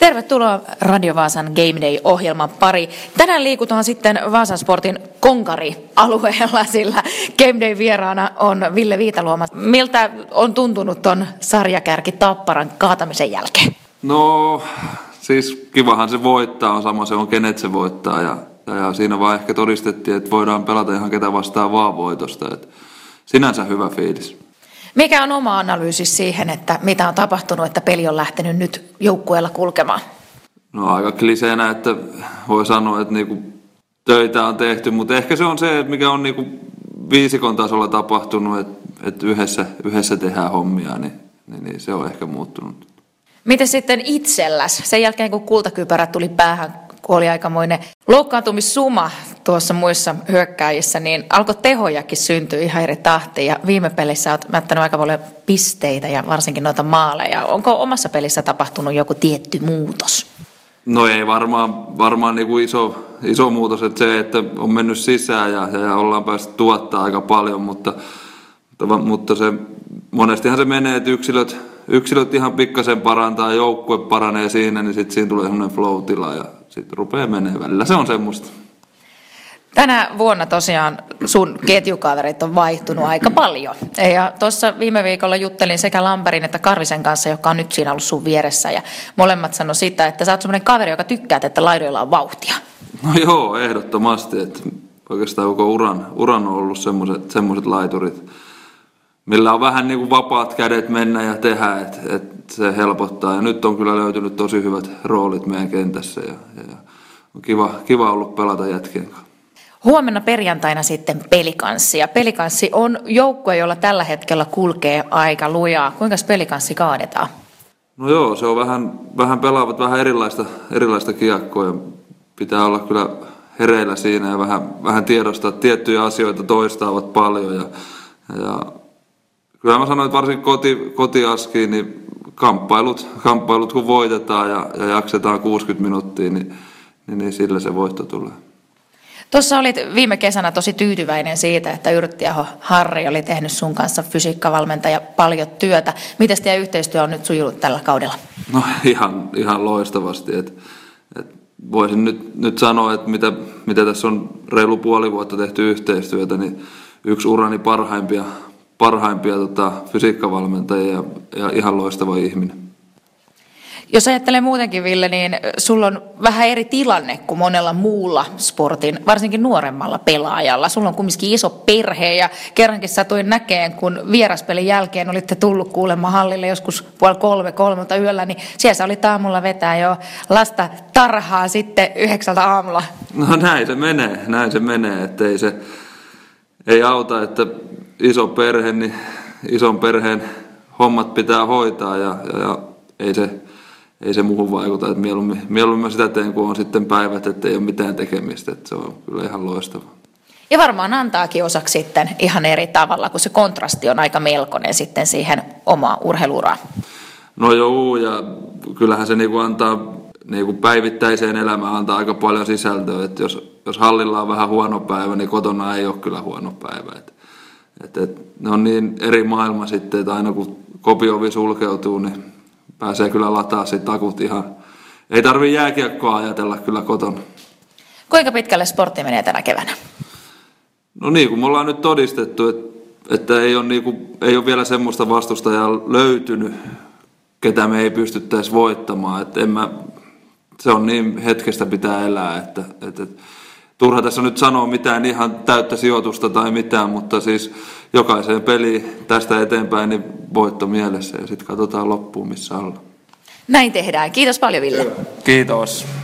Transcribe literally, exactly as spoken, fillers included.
Tervetuloa Radio Vaasan Game Day-ohjelman pari. Tänään liikutaan sitten Vaasan Sportin konkari-alueella, sillä Game Day vieraana on Ville Viitaluoma. Miltä on tuntunut ton sarjakärki Tapparan kaatamisen jälkeen? No siis kivahan se voittaa, on sama se on kenet se voittaa ja, ja, ja siinä vaan ehkä todistettiin, että voidaan pelata ihan ketä vastaan vaan voitosta. Et sinänsä hyvä fiilis. Mikä on oma analyysi siihen, että mitä on tapahtunut, että peli on lähtenyt nyt joukkueella kulkemaan? No aika kliseenä, että voi sanoa, että niinku töitä on tehty, mutta ehkä se on se, mikä on niinku viisikon tasolla tapahtunut, että, että yhdessä, yhdessä tehdään hommia, niin, niin, niin se on ehkä muuttunut. Miten sitten itselläs? Sen jälkeen kun kultakypärät tuli päähän, kun oli aikamoinen loukkaantumissuma tuossa muissa hyökkääjissä, niin alkoi tehojakin syntyä ihan eri tahtiin. Ja viime pelissä olet mättänyt aika paljon pisteitä ja varsinkin noita maaleja. Onko omassa pelissä tapahtunut joku tietty muutos? No ei varmaan, varmaan niin kuin iso, iso muutos, että se, että on mennyt sisään ja, ja ollaan päästy tuottaa aika paljon, mutta, mutta, mutta se, monestihan se menee, että yksilöt, yksilöt ihan pikkasen parantaa, joukkue paranee siinä, niin sitten siinä tulee semmoinen flow-tila ja sitten rupeaa menee välillä. Se on semmoista. Tänä vuonna tosiaan sun ketjukaverit on vaihtunut aika paljon. Ja tuossa viime viikolla juttelin sekä Lamperin että Karvisen kanssa, joka on nyt siinä ollut sun vieressä. Ja molemmat sanoi sitä, että sä oot semmoinen kaveri, joka tykkää, että laidoilla on vauhtia. No joo, ehdottomasti. Että oikeastaan koko uran, uran on ollut semmoiset, semmoiset laiturit, millä on vähän niin kuin vapaat kädet mennä ja tehdä, että, että se helpottaa. Ja nyt on kyllä löytynyt tosi hyvät roolit meidän kentässä ja, ja on kiva, kiva ollut pelata jätkien kanssa. Huomenna perjantaina sitten pelikanssi. Ja pelikanssi on joukkue, jolla tällä hetkellä kulkee aika lujaa. Kuinka pelikanssi kaadetaan? No joo, se on vähän, vähän pelaavat vähän erilaista, erilaista kiekkoa. Pitää olla kyllä hereillä siinä ja vähän, vähän tiedostaa, että tiettyjä asioita toistaavat paljon. Ja, ja kyllä mä sanoin, että varsinkin koti, kotiaskiin, niin kamppailut, kamppailut kun voitetaan ja, ja jaksetaan kuusikymmentä minuuttia, niin, niin, niin sillä se voitto tulee. Tuossa olit viime kesänä tosi tyytyväinen siitä, että Yrttiaho Harri oli tehnyt sun kanssa fysiikkavalmentaja paljon työtä. Miten teidän yhteistyö on nyt sujunut tällä kaudella? No ihan, ihan loistavasti. Et, et voisin nyt, nyt sanoa, että mitä, mitä tässä on reilu puoli vuotta tehty yhteistyötä, niin yksi urani parhaimpia, parhaimpia tota, fysiikkavalmentajia ja, ja ihan loistava ihminen. Jos ajattelee muutenkin, Ville, niin sulla on vähän eri tilanne kuin monella muulla sportin, varsinkin nuoremmalla pelaajalla. Sulla on kumminkin iso perhe ja kerrankin satuin näkeen, kun vieraspelin jälkeen olitte tullut kuulemma hallille joskus puoli kolme, kolmelta yöllä, niin siellä sä olit aamulla vetää jo lasta tarhaa sitten yhdeksältä aamulla. No näin se menee, näin se menee, että ei se ei auta, että iso perhe, niin ison perheen hommat pitää hoitaa ja, ja, ja ei se... Ei se muuhun vaikuta, että mieluummin, mieluummin mä sitä teen, kun on sitten päivät, että ei ole mitään tekemistä, että se on kyllä ihan loistavaa. Ja varmaan antaakin osaksi sitten ihan eri tavalla, kun se kontrasti on aika melkoinen sitten siihen omaan urheiluuraan. No joo, ja kyllähän se niinku antaa niinku päivittäiseen elämään antaa aika paljon sisältöä, että jos, jos hallilla on vähän huono päivä, niin kotona ei ole kyllä huono päivä. Et, et, et, ne on niin eri maailma sitten, että aina kun kopiovi sulkeutuu, niin pääsee kyllä lataa sit akut ihan. Ei tarvii jääkiekkoa ajatella kyllä kotona. Kuinka pitkälle sportti menee tänä keväänä? No niin, kun me ollaan nyt todistettu, että, että ei, ole niinku, ei ole vielä semmoista vastustajaa löytynyt, ketä me ei pystyttäisi voittamaan. Että en mä, se on niin hetkestä pitää elää, että, että, että turha tässä nyt sanoa mitään ihan täyttä sijoitusta tai mitään, mutta siis jokaiseen peliin tästä eteenpäin niin voitto mielessä ja sitten katsotaan loppuun missä ollaan. Näin tehdään. Kiitos paljon, Ville. Kiitos.